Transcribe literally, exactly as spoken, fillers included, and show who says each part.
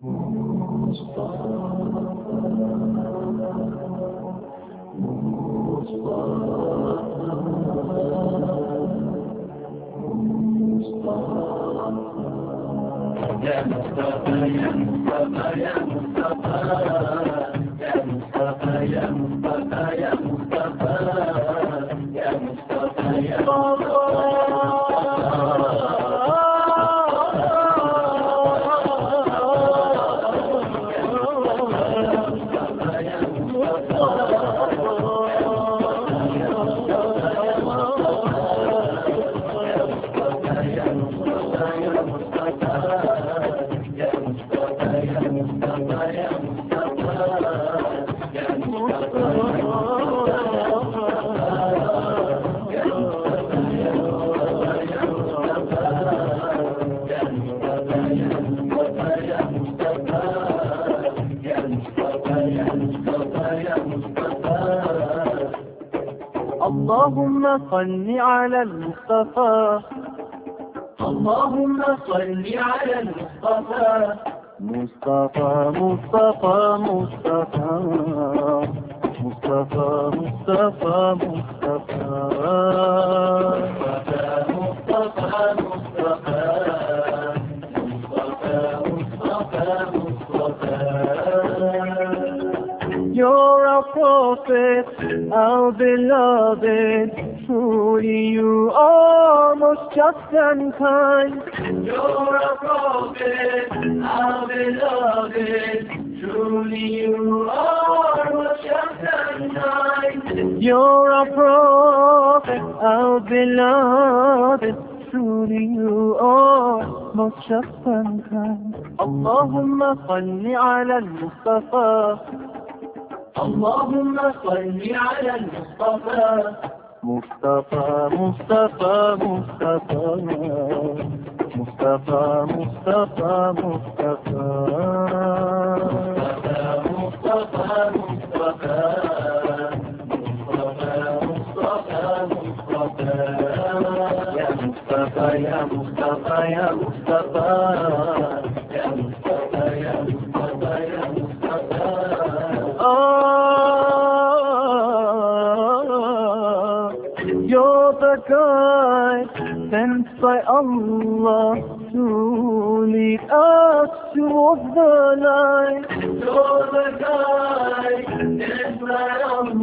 Speaker 1: يا مصطفى يا مصطفى يا مصطفى يا مصطفى يا مصطفى يا مصطفى يا مصطفى يا
Speaker 2: اللهم صل على المصطفى
Speaker 1: اللهم صل على المصطفى
Speaker 2: مصطفى مصطفى مصطفى مصطفى مصطفى مصطفى
Speaker 1: مصطفى مصطفى مصطفى مصطفى
Speaker 2: You're a prophet, our beloved. Truly you are most just and kind.
Speaker 1: You're a prophet, our beloved. Truly you are most just and kind.
Speaker 2: You're a prophet, our beloved. Truly you are most just and kind. اللهم صل على المصطفى
Speaker 1: اللهم صل على المصطفى
Speaker 2: مصطفى مصطفى مصطفى مصطفى مصطفى مصطفى
Speaker 1: مصطفى مصطفى يا مصطفى يا مصطفى يا مصطفى يا مصطفى يا مصطفى يا مصطفى
Speaker 2: You're the guide sent by Allah to lead us towards the light.
Speaker 1: You're the guide sent by Allah